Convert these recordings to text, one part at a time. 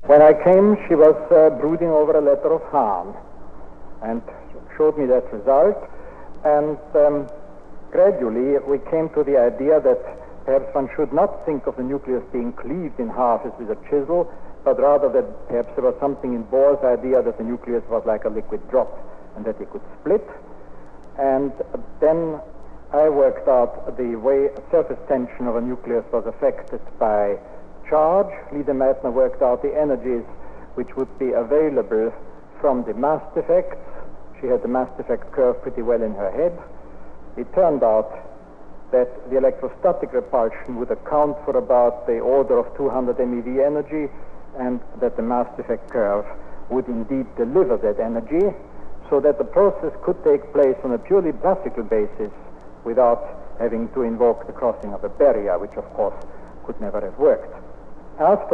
When I came, she was brooding over a letter of Hahn and showed me that result. And gradually we came to the idea that perhaps one should not think of the nucleus being cleaved in half as with a chisel, but rather that perhaps there was something in Bohr's idea that the nucleus was like a liquid drop and that it could split. And then I worked out the way surface tension of a nucleus was affected by charge. Lise Meitner worked out the energies which would be available from the mass defects. She had the mass defect curve pretty well in her head. It turned out that the electrostatic repulsion would account for about the order of 200 MeV energy, and that the mass defect curve would indeed deliver that energy, so that the process could take place on a purely classical basis without having to invoke the crossing of a barrier, which of course could never have worked. After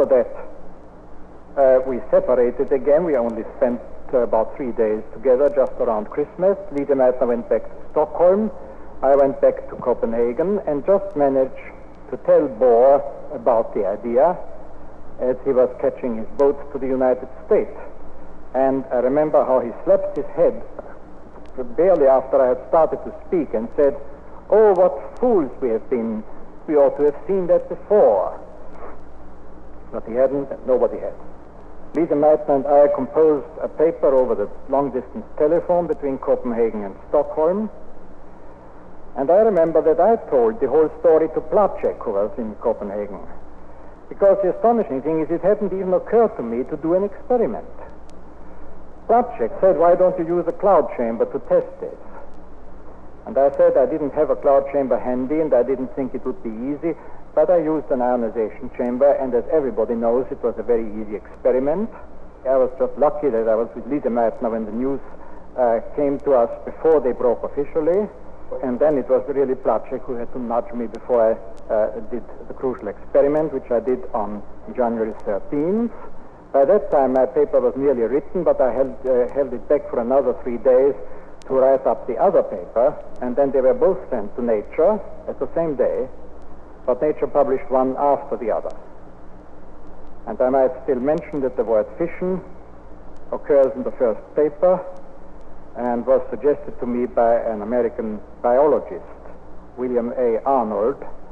that, we separated again. We only spent about 3 days together, just around Christmas. Lise Meitner went back to Stockholm. I went back to Copenhagen and just managed to tell Bohr about the idea as he was catching his boat to the United States. And I remember how he slapped his head barely after I had started to speak and said, "Oh, what fools we have been. We ought to have seen that before." But he hadn't, and nobody had. Lise Meitner and I composed a paper over the long-distance telephone between Copenhagen and Stockholm. And I remember that I told the whole story to Placzek, who was in Copenhagen. Because the astonishing thing is it hadn't even occurred to me to do an experiment. Placzek said, "Why don't you use a cloud chamber to test this?" And I said I didn't have a cloud chamber handy and I didn't think it would be easy, but I used an ionization chamber, and as everybody knows, it was a very easy experiment. I was just lucky that I was with Lise Meitner when the news came to us before they broke officially, and then it was really Placzek who had to nudge me before I did the crucial experiment, which I did on January 13th. By that time, my paper was nearly written, but I held it back for another 3 days to write up the other paper, and then they were both sent to Nature at the same day, but Nature published one after the other. And I might still mention that the word fission occurs in the first paper and was suggested to me by an American biologist, William A. Arnold,